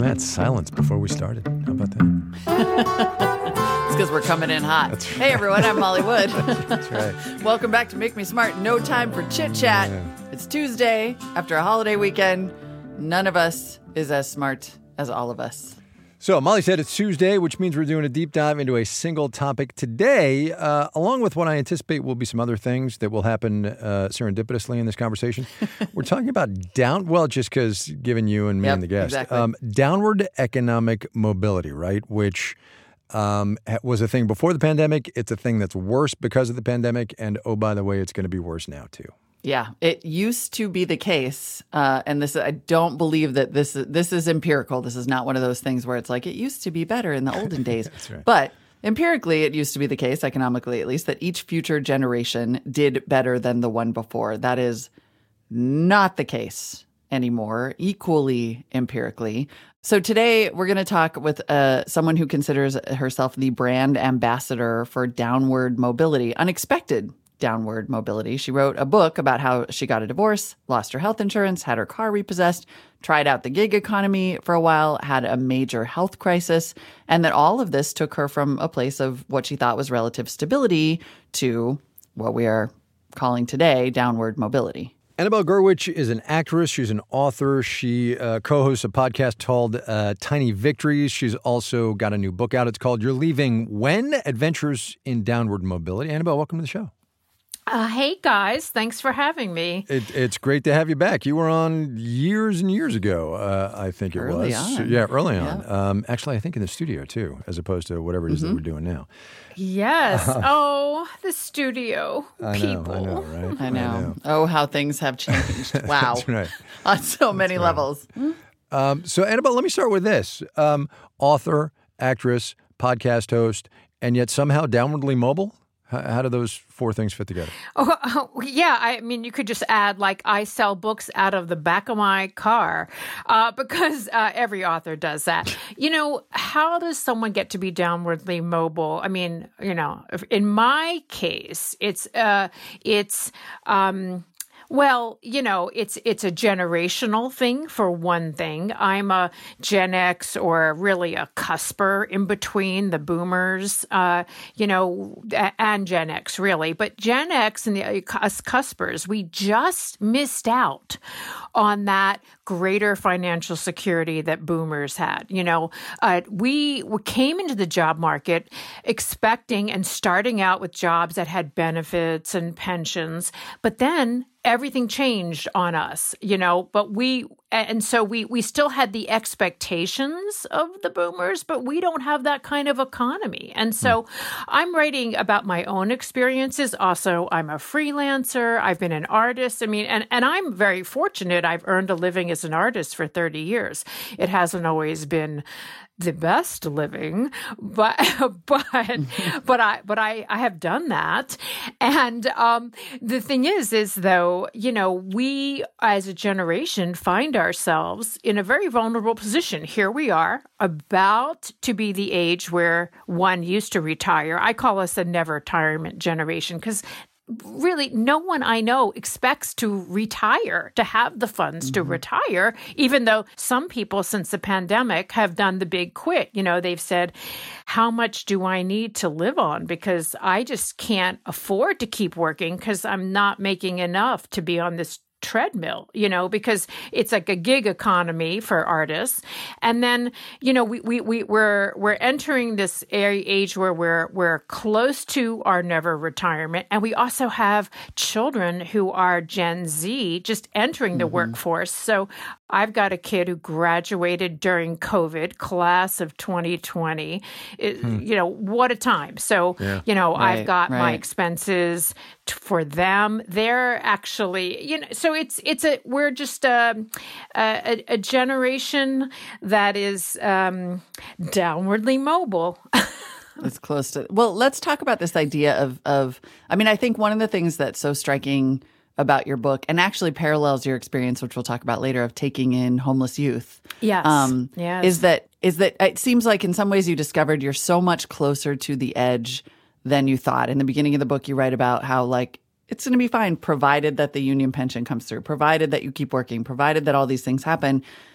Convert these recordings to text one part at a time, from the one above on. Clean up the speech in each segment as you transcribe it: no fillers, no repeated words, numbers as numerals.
that silence before we started. How about that? It's because we're coming in hot. That's right. Hey, everyone, I'm Molly Wood. That's right. Welcome back to Make Me Smart. No time for chit-chat. Yeah. It's Tuesday after a holiday weekend. None of us is as smart as all of us. So Molly said it's Tuesday, which means we're doing a deep dive into a single topic today, along with what I anticipate will be some other things that will happen serendipitously in this conversation. We're talking about just because given you and me and the guest, exactly. downward economic mobility, right? Which was a thing before the pandemic. It's a thing that's worse because of the pandemic. And oh, by the way, it's going to be worse now, too. Yeah, it used to be the case, and I don't believe that this is empirical. This is not one of those things where it's like it used to be better in the olden days. That's right. But empirically, it used to be the case, economically at least, that each future generation did better than the one before. That is not the case anymore, equally empirically. So today we're going to talk with someone who considers herself the brand ambassador for downward mobility, unexpected downward mobility. She wrote a book about how she got a divorce, lost her health insurance, had her car repossessed, tried out the gig economy for a while, had a major health crisis, and that all of this took her from a place of what she thought was relative stability to what we are calling today downward mobility. Annabelle Gurwitch is an actress. She's an author. She co-hosts a podcast called Tiny Victories. She's also got a new book out. It's called You're Leaving When? Adventures in Downward Mobility. Annabelle, welcome to the show. Hey, guys. Thanks for having me. It's great to have you back. You were on years and years ago, I think it Early was. on. Yeah, early on. Yeah. Actually, I think in the studio, too, as opposed to whatever it is that we're doing now. Yes. Oh, the studio people. I know, right? I know. Oh, how things have changed. Wow. That's right. On so many levels. So, Annabelle, let me start with this. Author, actress, podcast host, and yet somehow downwardly mobile? How do those four things fit together? Yeah. I mean, you could just add, like, I sell books out of the back of my car because every author does that. You know, how does someone get to be downwardly mobile? I mean, in my case, it's well, it's a generational thing for one thing. I'm a Gen X or really a cusper in between the boomers, and Gen X really. But Gen X and us cuspers, we just missed out on that greater financial security that boomers had. We came into the job market expecting and starting out with jobs that had benefits and pensions, but then everything changed on us, but we still had the expectations of the boomers, but we don't have that kind of economy. And so I'm writing about my own experiences. Also, I'm a freelancer. I've been an artist. I mean, and I'm very fortunate. I've earned a living as an artist for 30 years. It hasn't always been the best living, but I have done that. And the thing is though, we as a generation find ourselves in a very vulnerable position. Here we are, about to be the age where one used to retire. I call us a never retirement generation because really, no one I know expects to retire, to have the funds to retire, even though some people since the pandemic have done the big quit. They've said, how much do I need to live on? Because I just can't afford to keep working because I'm not making enough to be on this treadmill, because it's like a gig economy for artists. And then, we're entering this age where we're close to our never retirement. And we also have children who are Gen Z just entering the workforce. So I've got a kid who graduated during COVID, class of 2020. What a time. So, I've got my expenses for them. They're actually, so we're just a generation that is downwardly mobile. It's close to. Well, let's talk about this idea of. I mean, I think one of the things that's so striking about your book and actually parallels your experience, which we'll talk about later, of taking in homeless youth. Yes. Is that it seems like in some ways you discovered you're so much closer to the edge than you thought. In the beginning of the book, you write about how, like, it's going to be fine provided that the union pension comes through, provided that you keep working, provided that all these things happen.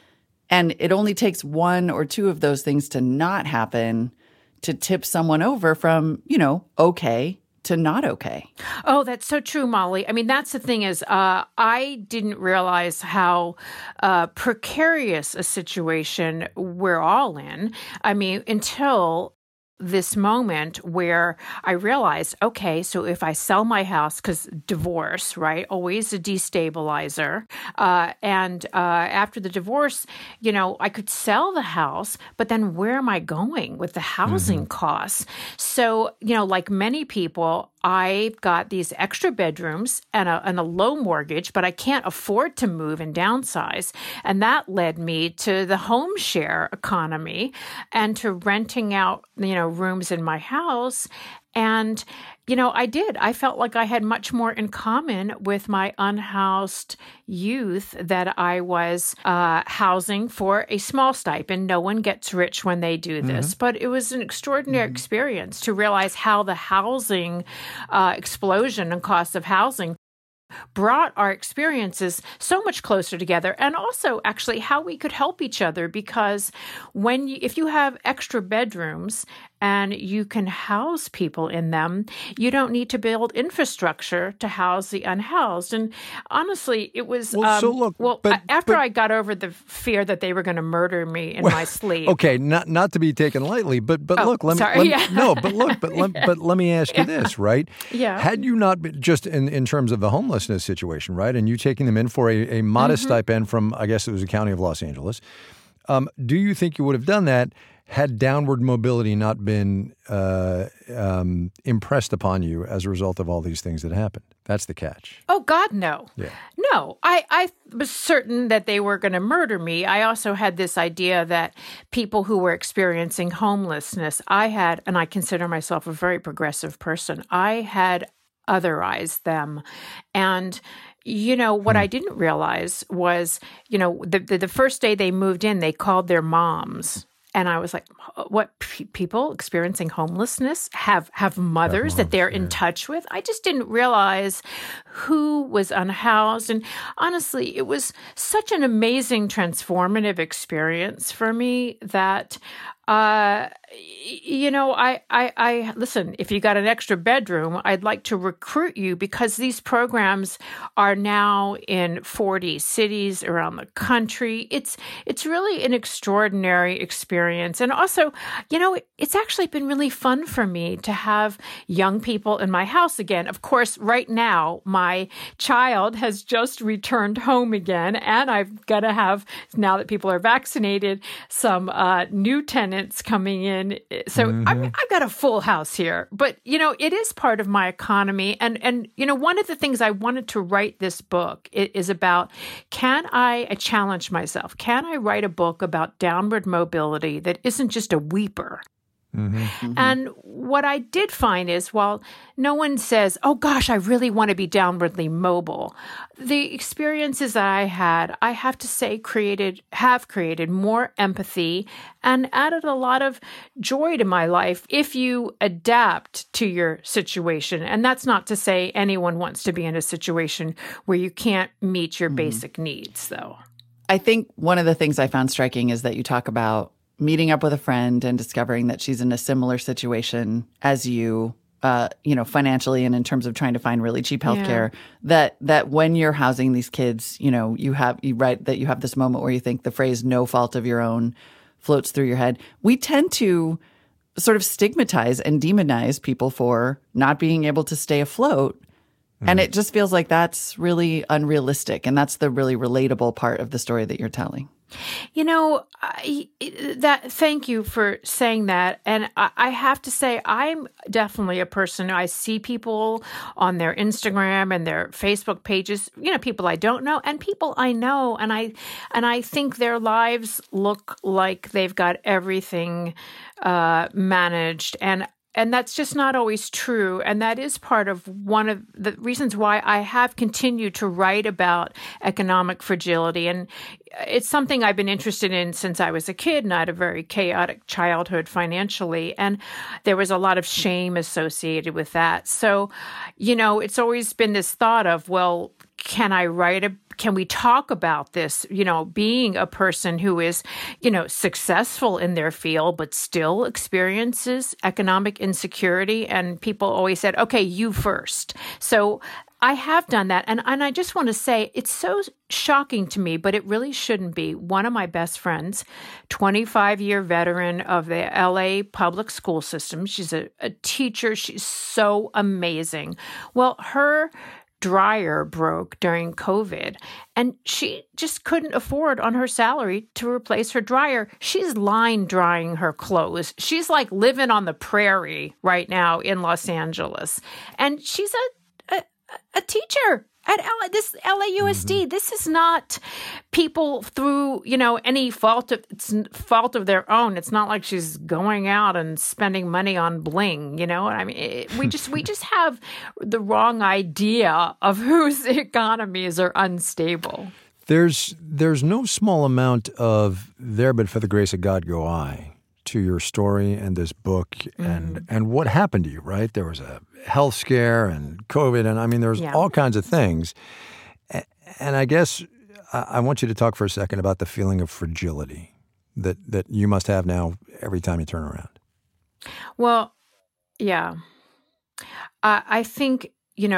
And it only takes one or two of those things to not happen to tip someone over from, okay to not okay. Oh, that's so true, Molly. I mean, that's the thing is, I didn't realize how precarious a situation we're all in. I mean, until this moment where I realized, okay, so if I sell my house, because divorce, right, always a destabilizer. And after the divorce, I could sell the house, but then where am I going with the housing costs? So, like many people, I got these extra bedrooms and a low mortgage, but I can't afford to move and downsize. And that led me to the home share economy and to renting out, rooms in my house. And, I felt like I had much more in common with my unhoused youth that I was housing for a small stipend. No one gets rich when they do this, but it was an extraordinary experience to realize how the housing explosion and cost of housing brought our experiences so much closer together, and also actually how we could help each other, because if you have extra bedrooms and you can house people in them, you don't need to build infrastructure to house the unhoused. And honestly, it was after I got over the fear that they were going to murder me in my sleep. Okay, not to be taken lightly, but look, let me ask you this, right? Yeah. Had you not been, just in terms of the homelessness situation, right, and you taking them in for a modest stipend from, I guess it was the County of Los Angeles, do you think you would have done that had downward mobility not been impressed upon you as a result of all these things that happened? That's the catch. Oh, God, no. Yeah. No, I was certain that they were going to murder me. I also had this idea that people who were experiencing homelessness, and I consider myself a very progressive person, I had otherized them. And what I didn't realize was, the first day they moved in, they called their moms. And I was like, what, people experiencing homelessness have mothers that they're in touch with? I just didn't realize who was unhoused. And honestly, it was such an amazing, transformative experience for me that I listen, if you got an extra bedroom, I'd like to recruit you, because these programs are now in 40 cities around the country. It's really an extraordinary experience. And also, it's actually been really fun for me to have young people in my house again. Of course, right now, my child has just returned home again, and I've got to have, now that people are vaccinated, some new tenants coming in. So I've got a full house here, but it is part of my economy. And one of the things I wanted to write this book is about, I challenge myself, can I write a book about downward mobility that isn't just a weeper? And what I did find is, while no one says, oh gosh, I really want to be downwardly mobile, the experiences that I had, I have to say, have created more empathy and added a lot of joy to my life if you adapt to your situation. And that's not to say anyone wants to be in a situation where you can't meet your basic needs, though. I think one of the things I found striking is that you talk about meeting up with a friend and discovering that she's in a similar situation as you, financially and in terms of trying to find really cheap healthcare. Yeah. That when you're housing these kids, you write that you have this moment where you think the phrase "no fault of your own" floats through your head. We tend to sort of stigmatize and demonize people for not being able to stay afloat. And it just feels like that's really unrealistic. And that's the really relatable part of the story that you're telling. Thank you for saying that. And I have to say, I'm definitely a person, I see people on their Instagram and their Facebook pages, people I don't know and people I know. And I think their lives look like they've got everything managed. And that's just not always true. And that is part of one of the reasons why I have continued to write about economic fragility. And it's something I've been interested in since I was a kid, and I had a very chaotic childhood financially. And there was a lot of shame associated with that. So, it's always been this thought of, well, can I write can we talk about this, being a person who is, successful in their field, but still experiences economic insecurity? And people always said, okay, you first. So I have done that. And I just want to say it's so shocking to me, but it really shouldn't be. One of my best friends, 25-year veteran of the LA public school system. She's a teacher. She's so amazing. Well, her dryer broke during COVID, and she just couldn't afford on her salary to replace her dryer. She's line drying her clothes. She's like living on the prairie right now in Los Angeles. And she's a teacher at LAUSD. This is not people through, any fault of their own. It's not like she's going out and spending money on bling, we just have the wrong idea of whose economies are unstable. There's no small amount of "there but for the grace of God go I" to your story and this book and what happened to you, right? There was a health scare and COVID, and there's all kinds of things. And I guess I want you to talk for a second about the feeling of fragility that you must have now every time you turn around. Well, yeah. I think,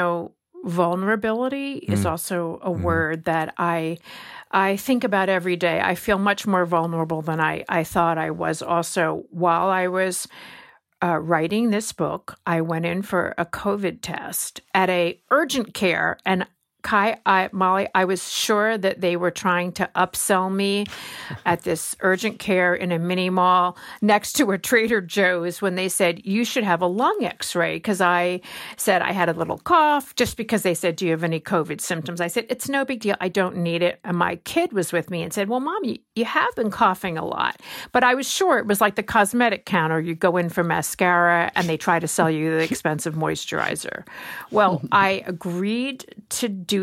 vulnerability is also a word that I think about every day. I feel much more vulnerable than I thought I was. Also, while I was writing this book, I went in for a COVID test at a urgent care, and Molly, I was sure that they were trying to upsell me at this urgent care in a mini mall next to a Trader Joe's when they said, you should have a lung x-ray, because I said I had a little cough, just because they said, do you have any COVID symptoms? I said, it's no big deal. I don't need it. And my kid was with me and said, well, Mom, you have been coughing a lot. But I was sure it was like the cosmetic counter. You go in for mascara and they try to sell you the expensive moisturizer. Well, I agreed to do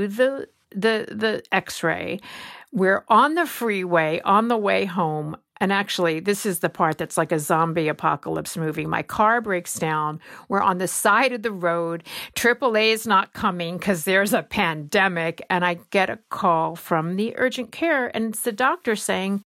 the x-ray. We're on the freeway on the way home. And actually, this is the part that's like a zombie apocalypse movie. My car breaks down. We're on the side of the road. AAA is not coming because there's a pandemic. And I get a call from the urgent care, and it's the doctor saying,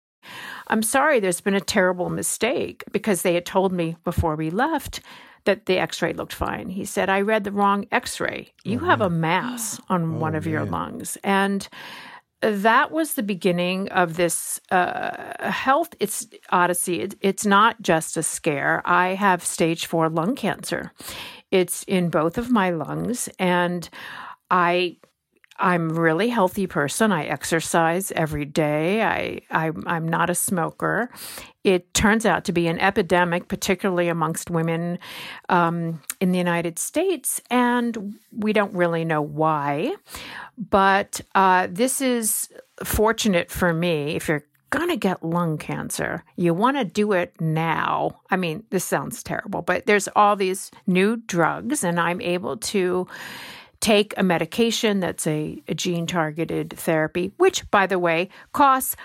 I'm sorry, there's been a terrible mistake, because they had told me before we left that the x-ray looked fine. He said, I read the wrong x-ray. You have a mass on one of your lungs. And that was the beginning of this health odyssey. It's not just a scare. I have stage 4 lung cancer. It's in both of my lungs, and I'm a really healthy person. I exercise every day. I'm not a smoker. It turns out to be an epidemic, particularly amongst women in the United States, and we don't really know why. But this is fortunate for me. If you're going to get lung cancer, you want to do it now. I mean, this sounds terrible, but there's all these new drugs, and I'm able to take a medication that's a gene-targeted therapy, which, by the way, costs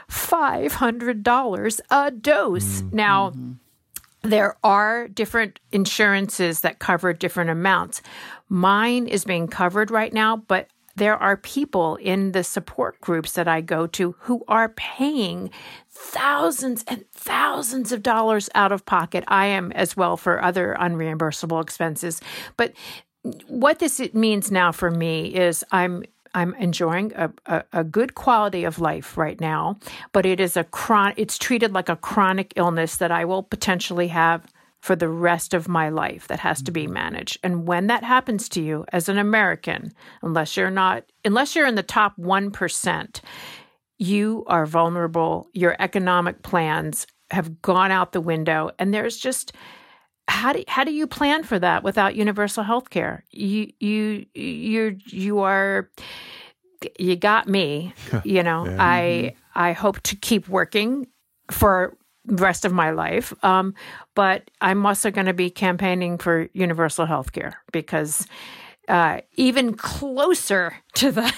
$500 a dose. Now, there are different insurances that cover different amounts. Mine is being covered right now, but there are people in the support groups that I go to who are paying thousands and thousands of dollars out of pocket. I am as well for other unreimbursable expenses. But what this means now for me is I'm enjoying a good quality of life right now, but it's treated like a chronic illness that I will potentially have for the rest of my life that has to be managed. And when that happens to you as an American, unless you're in the top 1%, you are vulnerable. Your economic plans have gone out the window, and there's just how do you plan for that without universal health care? You got me. Yeah. I hope to keep working for the rest of my life. But I'm also going to be campaigning for universal health care, because even closer to the,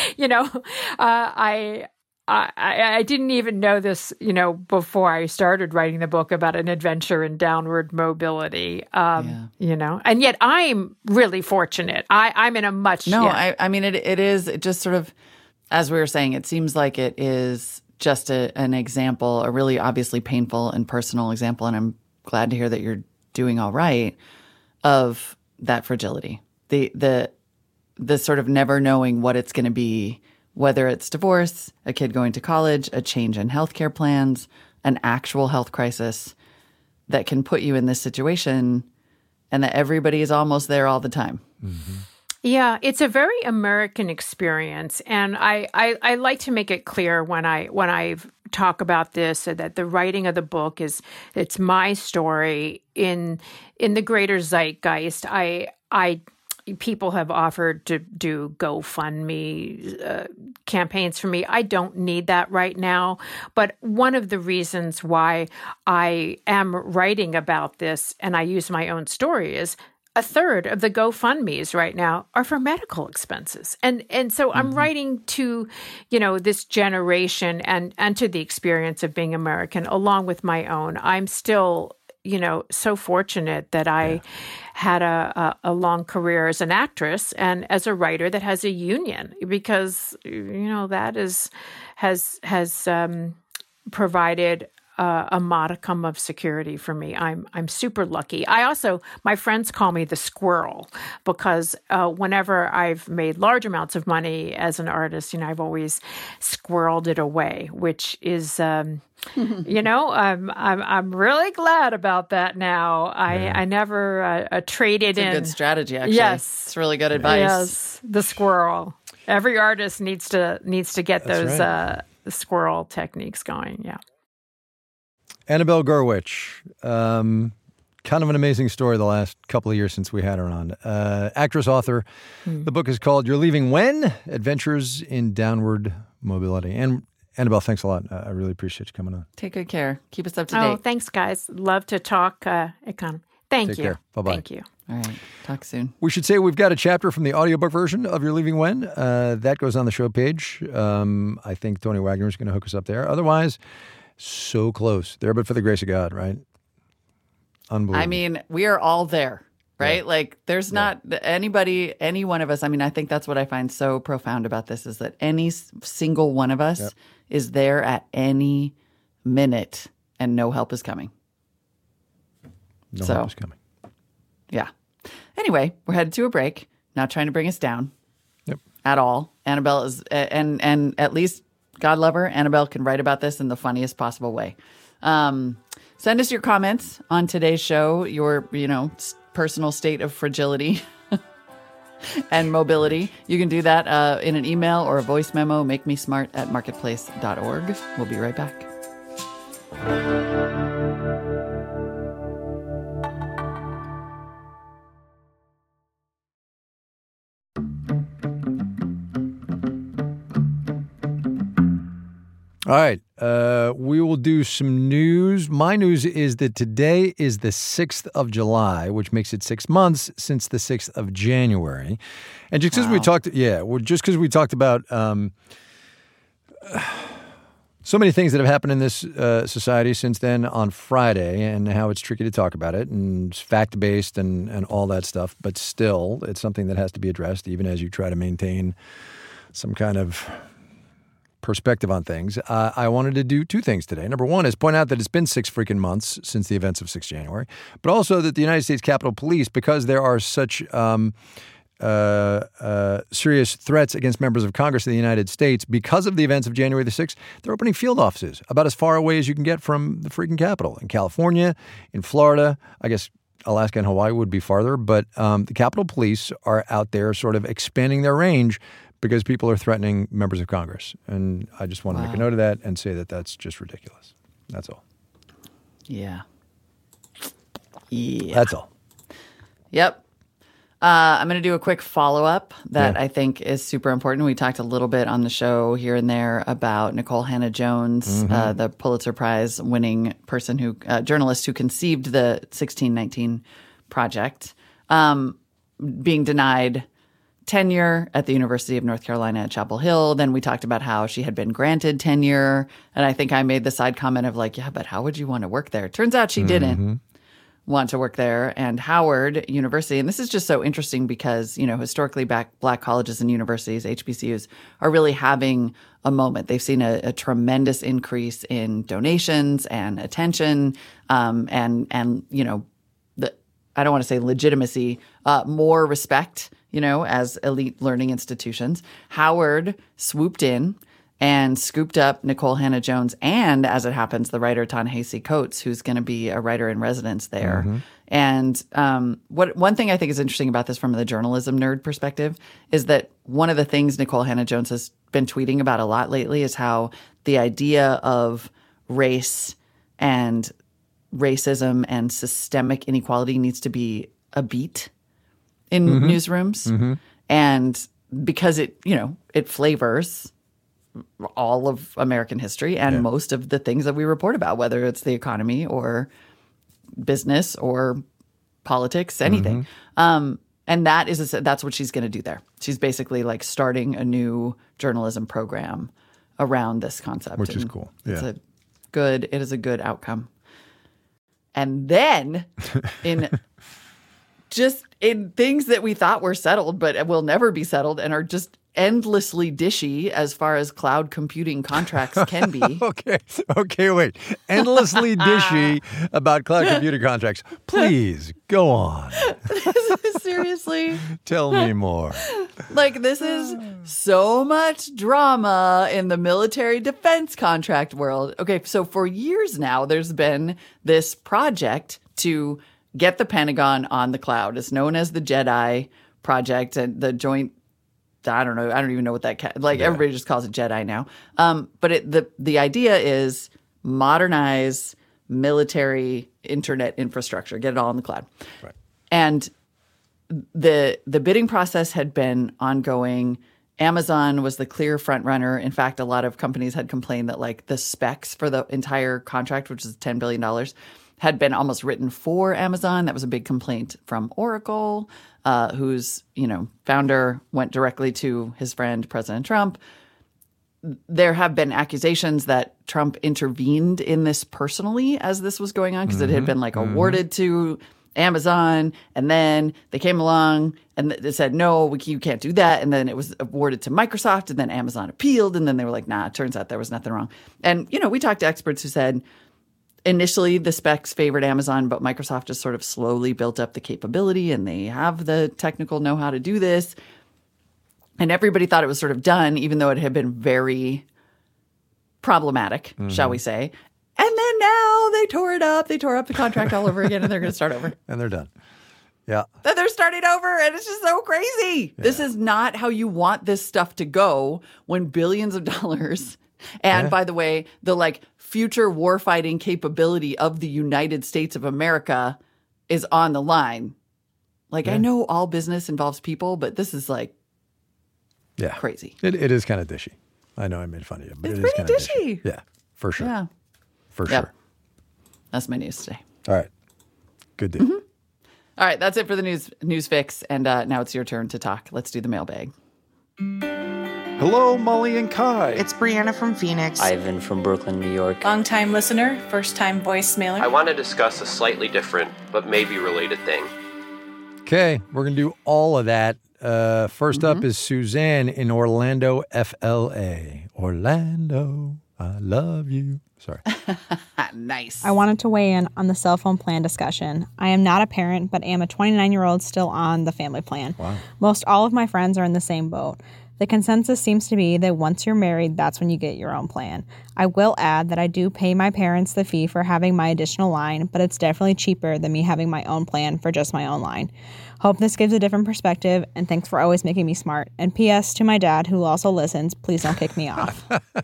I didn't even know this, before I started writing the book about an adventure in downward mobility, and yet I'm really fortunate. I'm in a much... No, yeah. I mean, it is just sort of as we were saying, it seems like it is just an example, a really obviously painful and personal example, and I'm glad to hear that you're doing all right, of that fragility. The sort of never knowing what it's going to be, whether it's divorce, a kid going to college, a change in healthcare plans, an actual health crisis that can put you in this situation, and that everybody is almost there all the time. Mm-hmm. Yeah, it's a very American experience, and I like to make it clear when I talk about this that the writing of the book it's my story in the greater zeitgeist. People have offered to do GoFundMe campaigns for me. I don't need that right now. But one of the reasons why I am writing about this and I use my own story is a third of the GoFundMes right now are for medical expenses. And so I'm writing to, this generation and to the experience of being American along with my own. I'm still so fortunate that I had a long career as an actress and as a writer that has a union, because that has provided a modicum of security for me. I'm super lucky. My friends call me the squirrel, because whenever I've made large amounts of money as an artist, I've always squirreled it away, which is I'm really glad about that now. I never traded in. It's a good strategy, actually. Yes, it's really good advice. Yes, the squirrel. Every artist needs to get those right. Squirrel techniques going. Yeah. Annabelle Gurwitch, kind of an amazing story the last couple of years since we had her on. Actress, author. The book is called You're Leaving When? Adventures in Downward Mobility. And Annabelle, thanks a lot. I really appreciate you coming on. Take good care. Keep us up to date. Oh, thanks, guys. Love to talk economy. Thank Take you. care. Bye-bye. Thank you. All right. Talk soon. We should say we've got a chapter from the audiobook version of You're Leaving When? That goes on the show page. I think Tony Wagner is going to hook us up there. Otherwise, so close. There, but for the grace of God, right? Unbelievable. I mean, we are all there, right? Yeah. Like, there's not any one of us. I mean, I think that's what I find so profound about this, is that any single one of us is there at any minute, and no help is coming. No help is coming. Yeah. Anyway, we're headed to a break. Not trying to bring us down. Yep. At all. Annabelle is, and at least, God love her, Annabelle can write about this in the funniest possible way. Send us your comments on today's show, your, personal state of fragility and mobility. You can do that in an email or a voice memo, makemesmart@marketplace.org. We'll be right back. All right. We will do some news. My news is that today is the 6th of July, which makes it 6 months since the 6th of January. And just because we talked about so many things that have happened in this society since then on Friday, and how it's tricky to talk about it, and it's fact-based and all that stuff. But still, it's something that has to be addressed, even as you try to maintain some kind of perspective on things. I wanted to do two things today. Number one is point out that it's been 6 freaking months since the events of 6 January, but also that the United States Capitol Police, because there are such serious threats against members of Congress in the United States because of the events of January the 6th, they're opening field offices about as far away as you can get from the freaking Capitol. In California, in Florida, I guess Alaska and Hawaii would be farther, but the Capitol Police are out there sort of expanding their range because people are threatening members of Congress. And I just want to make a note of that and say that that's just ridiculous. That's all. Yeah. That's all. Yep. I'm going to do a quick follow-up that I think is super important. We talked a little bit on the show here and there about Nicole Hannah-Jones, the Pulitzer Prize winning journalist who conceived the 1619 Project, being denied tenure at the University of North Carolina at Chapel Hill. Then we talked about how she had been granted tenure. And I think I made the side comment of like, yeah, but how would you want to work there? Turns out she didn't. want to work there, and Howard University. And this is just so interesting because, historically black colleges and universities, HBCUs, are really having a moment. They've seen a tremendous increase in donations and attention, and I don't want to say legitimacy, more respect, as elite learning institutions. Howard swooped in and scooped up Nikole Hannah-Jones and, as it happens, the writer Ta-Nehisi Coates, who's going to be a writer in residence there. Mm-hmm. And one thing I think is interesting about this from the journalism nerd perspective is that one of the things Nikole Hannah-Jones has been tweeting about a lot lately is how the idea of race and racism and systemic inequality needs to be a beat in newsrooms. Mm-hmm. And because it flavors all of American history and most of the things that we report about, whether it's the economy or business or politics, anything. Mm-hmm. And that's what she's going to do there. She's basically like starting a new journalism program around this concept. Which is cool. Yeah. It is a good outcome. And then in things that we thought were settled but will never be settled and are just endlessly dishy as far as cloud computing contracts can be. Okay, wait. Endlessly dishy about cloud computing contracts. Please, go on. Seriously. Tell me more. This is so much drama in the military defense contract world. Okay, so for years now, there's been this project to get the Pentagon on the cloud. It's known as the JEDI project and the joint, I don't know. I don't even know what everybody just calls it JEDI now. But the idea is modernize military internet infrastructure, get it all in the cloud. Right. And the bidding process had been ongoing. Amazon was the clear front runner. In fact, a lot of companies had complained that the specs for the entire contract, which is $10 billion, had been almost written for Amazon. That was a big complaint from Oracle, whose founder went directly to his friend President Trump. There have been accusations that Trump intervened in this personally as this was going on because it had been awarded to Amazon, and then they came along and they said, no, you can't do that. And then it was awarded to Microsoft, and then Amazon appealed, and then they were like, nah, it turns out there was nothing wrong. And, we talked to experts who said initially the specs favored Amazon, but Microsoft just sort of slowly built up the capability, and they have the technical know-how to do this. And everybody thought it was sort of done, even though it had been very problematic, shall we say. And then now they tore it up. They tore up the contract all over again, and they're going to start over. And they're done. Yeah. Then they're starting over, and it's just so crazy. Yeah. This is not how you want this stuff to go when billions of dollars, and by the way, the future warfighting capability of the United States of America is on the line. I know all business involves people, but this is crazy. It is kind of dishy. I know I made fun of you, but it's it is pretty kind of dishy. Yeah, for sure. Yeah. For sure. That's my news today. All right. Good deal. Mm-hmm. All right, that's it for the news fix. And now it's your turn to talk. Let's do the mailbag. Hello, Molly and Kai. It's Brianna from Phoenix. Ivan from Brooklyn, New York. Long-time listener, first-time voicemailer. I want to discuss a slightly different but maybe related thing. Okay, we're going to do all of that. First up is Suzanne in Orlando, FLA. Orlando, I love you. Sorry. Nice. I wanted to weigh in on the cell phone plan discussion. I am not a parent, but am a 29-year-old still on the family plan. Wow. Most all of my friends are in the same boat. The consensus seems to be that once you're married, that's when you get your own plan. I will add that I do pay my parents the fee for having my additional line, but it's definitely cheaper than me having my own plan for just my own line. Hope this gives a different perspective, and thanks for always making me smart. And P.S. to my dad, who also listens, please don't kick me off.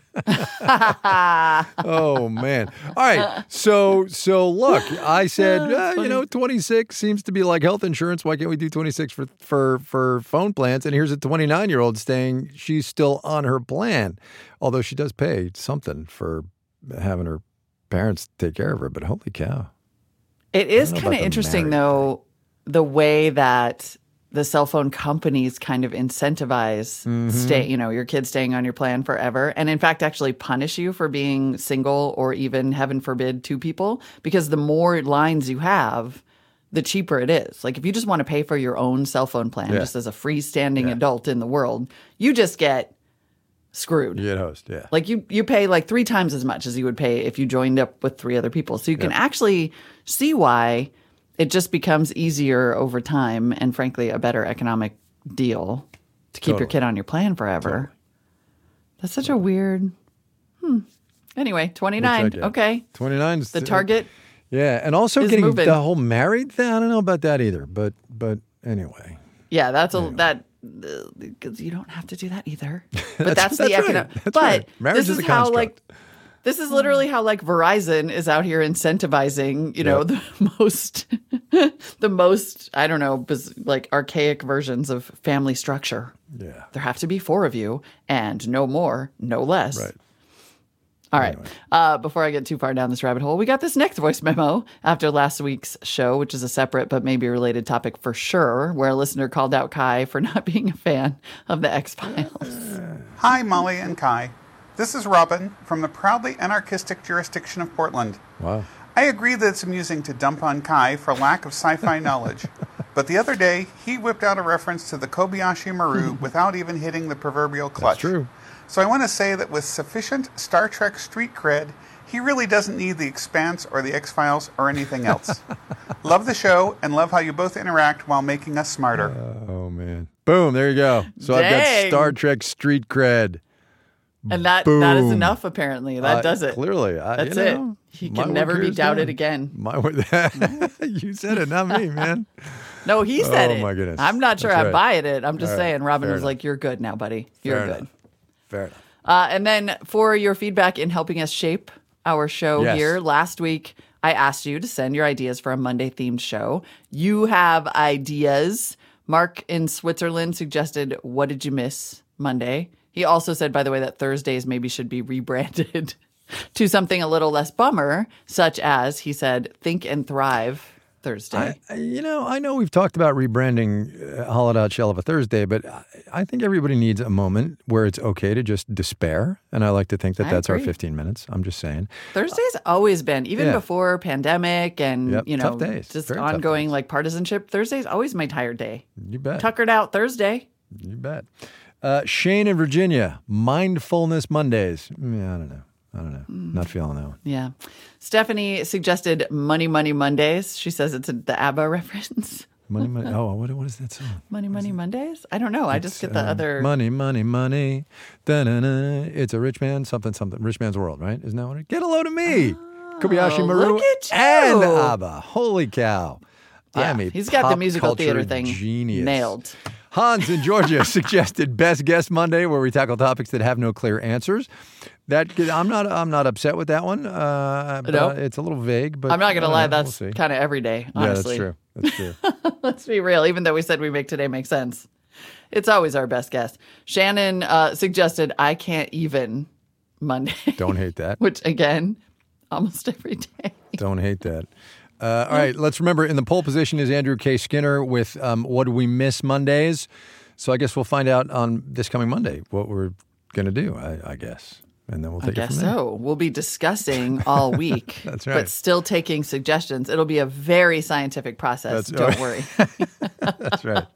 Oh, man. All right. So look, I said, 26 seems to be like health insurance. Why can't we do 26 for phone plans? And here's a 29-year-old saying she's still on her plan, although she does pay something for having her parents take care of her. But holy cow. It is kind of interesting, though, the way that the cell phone companies kind of incentivize your kids staying on your plan forever, and in fact actually punish you for being single or even, heaven forbid, two people, because the more lines you have, the cheaper it is. Like if you just want to pay for your own cell phone plan, just as a freestanding adult in the world, you just get screwed. You get host, yeah. Like you pay like 3 times as much as you would pay if you joined up with 3 other people. So you can actually see why it just becomes easier over time and frankly a better economic deal to keep your kid on your plan forever. Totally. That's such a weird Anyway, 29. Okay. 29 is the target. Yeah, and also getting moving. the whole married thing. I don't know about that either, but anyway. Yeah, because you don't have to do that either. But that's the economic. Right. But right. Marriage is a construct. This is literally how like Verizon is out here incentivizing, the most, I don't know, like archaic versions of family structure. Yeah. There have to be 4 of you and no more, no less. Right. All right. Before I get too far down this rabbit hole, we got this next voice memo after last week's show, which is a separate but maybe related topic for sure, where a listener called out Kai for not being a fan of the X-Files. Hi, Molly and Kai. This is Robin from the proudly anarchistic jurisdiction of Portland. Wow. I agree that it's amusing to dump on Kai for lack of sci-fi knowledge, but the other day he whipped out a reference to the Kobayashi Maru without even hitting the proverbial clutch. That's true. So I want to say that with sufficient Star Trek street cred, he really doesn't need The Expanse or The X-Files or anything else. Love the show and love how you both interact while making us smarter. Oh, man. Boom, there you go. So I've got Star Trek street cred. And that is enough, apparently. That does it. Clearly. That's it. He can never be doubted again. You said it, not me, man. No, he said it. Oh, my goodness. I'm not sure That's I'm right. buying it. I'm just All saying, right. Robin Fair was enough. like, you're good now, buddy. You're Fair good. enough. Fair enough. And then for your feedback in helping us shape our show here, last week I asked you to send your ideas for a Monday-themed show. You have ideas. Mark in Switzerland suggested, What Did You Miss Monday? He also said, by the way, that Thursdays maybe should be rebranded to something a little less bummer, such as, he said, Think and Thrive Thursday. I know we've talked about rebranding Hollowed Out Shell of a Thursday, but I think everybody needs a moment where it's okay to just despair. And I like to think that that's our 15 minutes. I'm just saying. Thursday's always been, even before pandemic and, tough days. just Very ongoing like partisanship, Thursday's always my tired day. You bet. Tuckered out Thursday. You bet. Shane in Virginia, Mindfulness Mondays. I don't know. Not feeling that one. Yeah. Stephanie suggested Money, Money Mondays. She says it's the ABBA reference. Money, money. Oh, what is that song? Money, Money Mondays? I don't know. I just get the other. Money, money, money. Da-na-na. It's a rich man, something. Rich man's world, right? Isn't that what it? Get a load of me. Kobayashi Maru look at you. and ABBA. Holy cow. Yeah, I'm a he's got the pop musical culture theater thing genius. nailed. Hans in Georgia suggested Best Guest Monday, where we tackle topics that have no clear answers. I'm not upset with that one. But it's a little vague. But I'm not going to lie. That's we'll kind of every day, honestly. Yeah, that's true. Let's be real. Even though we said we make today make sense, it's always our best guess. Shannon suggested I Can't Even Monday. Don't hate that. Which, again, almost every day. Don't hate that. All right, let's remember, in the pole position is Andrew K. Skinner with What Do We Miss Mondays? So I guess we'll find out on this coming Monday what we're going to do, I guess. And then we'll take it from there. So. We'll be discussing all week. That's right. But still taking suggestions. It'll be a very scientific process. Don't worry. That's right.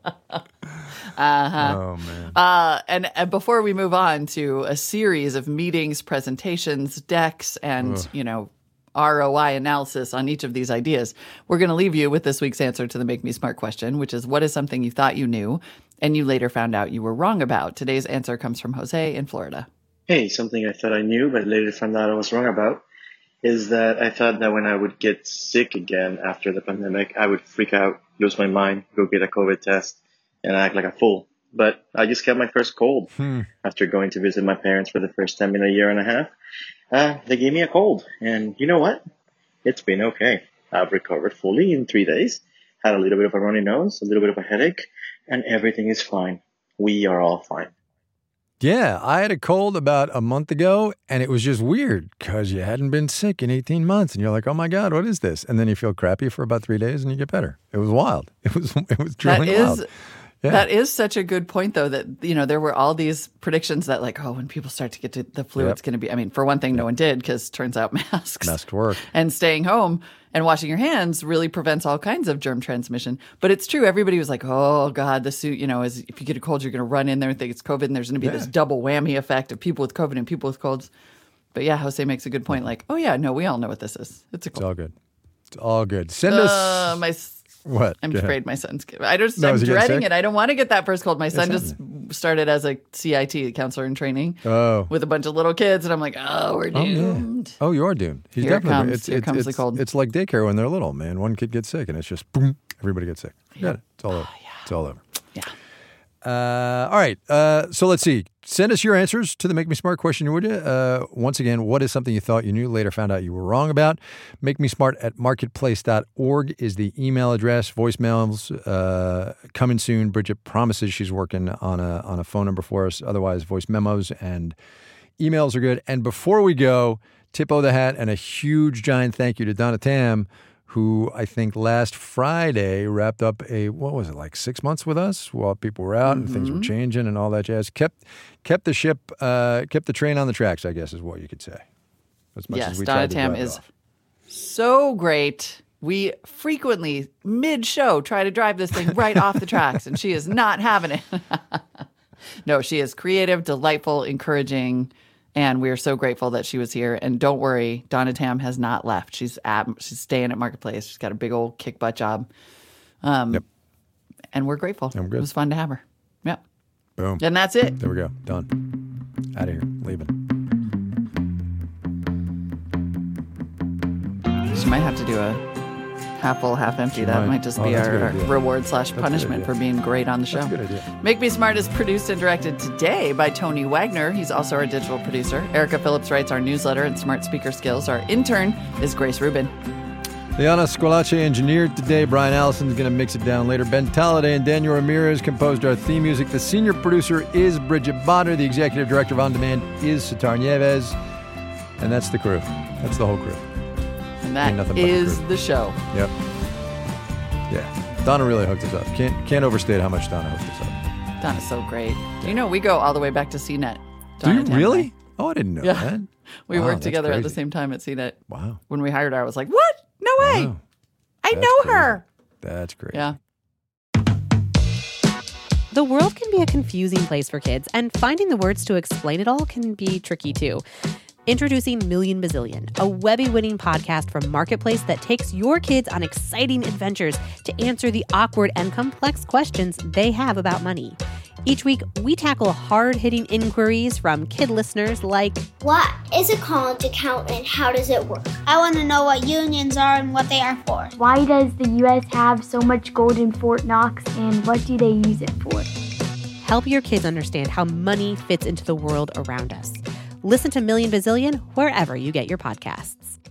Oh, man. And before we move on to a series of meetings, presentations, decks, and, ROI analysis on each of these ideas, we're going to leave you with this week's answer to the Make Me Smart question, which is, what is something you thought you knew and you later found out you were wrong about? Today's answer comes from Jose in Florida. Hey, something I thought I knew but later found out I was wrong about is that I thought that when I would get sick again after the pandemic, I would freak out, lose my mind, go get a COVID test, and act like a fool. But I just got my first cold after going to visit my parents for the first time in a year and a half. They gave me a cold, and you know what? It's been okay. I've recovered fully in 3 days, had a little bit of a runny nose, a little bit of a headache, and everything is fine. We are all fine. Yeah, I had a cold about a month ago, and it was just weird because you hadn't been sick in 18 months, and you're like, oh my God, what is this? And then you feel crappy for about 3 days, and you get better. It was wild. It was truly wild. Yeah. That is such a good point, though, that, there were all these predictions that like, when people start to get to the flu, it's going to be, for one thing, no one did, because turns out masks work. And staying home and washing your hands really prevents all kinds of germ transmission. But it's true. Everybody was like, oh, God, the suit, is if you get a cold, you're going to run in there and think it's COVID. And there's going to be this double whammy effect of people with COVID and people with colds. But yeah, Jose makes a good point. Like, oh, yeah, no, we all know what this is. It's a cold. It's all good. It's all good. Send us. What? I'm Go afraid ahead. my son's. I'm dreading it. I don't want to get that first cold. My son just started as a CIT, counselor in training, with a bunch of little kids, and I'm like, we're doomed. Oh, you are doomed. He's Here definitely. comes the cold. It's like daycare when they're little, man. One kid gets sick, and it's just boom, everybody gets sick. Yeah. It's all over. It's all over. Yeah. All right. So let's see. Send us your answers to the Make Me Smart question, would you? Once again, what is something you thought you knew, later found out you were wrong about? MakeMeSmart@marketplace.org is the email address. Voicemails coming soon. Bridget promises she's working on a phone number for us. Otherwise, voice memos and emails are good. And before we go, tip of the hat and a huge, giant thank you to Donna Tam, who I think last Friday wrapped up 6 months with us while people were out and things were changing and all that jazz. Kept the ship, kept the train on the tracks, I guess is what you could say. As much as we Donna tried to Tam drive it is off. so great. We frequently, mid-show, try to drive this thing right off the tracks, and she is not having it. No, she is creative, delightful, encouraging, and we are so grateful that she was here. And don't worry, Donna Tam has not left. She's staying at Marketplace. She's got a big old kick butt job. And we're grateful. And we're good. It was fun to have her. Yep. Boom. And that's it. There we go. Done. Out of here. Leaving. She might have to do a half full, half empty. That might just be our reward/punishment for being great on the show. That's a good idea. Make Me Smart is produced and directed today by Tony Wagner. He's also our digital producer. Erica Phillips writes our newsletter and Smart Speaker Skills. Our intern is Grace Rubin. Liana Squalache engineered today. Brian Allison's going to mix it down later. Ben Talladay and Daniel Ramirez composed our theme music. The senior producer is Bridget Botter. The executive director of On Demand is Sitar Nieves. And that's the crew. That's the whole crew. And that is the show. Yep. Yeah. Donna really hooked us up. Can't overstate how much Donna hooked us up. Donna's so great. You know, we go all the way back to CNET. Do you really? Oh, I didn't know that. We Wow, worked that's together at the crazy. same time at CNET. Wow. When we hired her, I was like, what? No way. Wow. I That's know crazy. her. That's great. Yeah. The world can be a confusing place for kids, and finding the words to explain it all can be tricky too. Introducing Million Bazillion, a Webby-winning podcast from Marketplace that takes your kids on exciting adventures to answer the awkward and complex questions they have about money. Each week, we tackle hard-hitting inquiries from kid listeners like, what is a college account and how does it work? I want to know what unions are and what they are for. Why does the U.S. have so much gold in Fort Knox, and what do they use it for? help your kids understand how money fits into the world around us. Listen to Million Bazillion wherever you get your podcasts.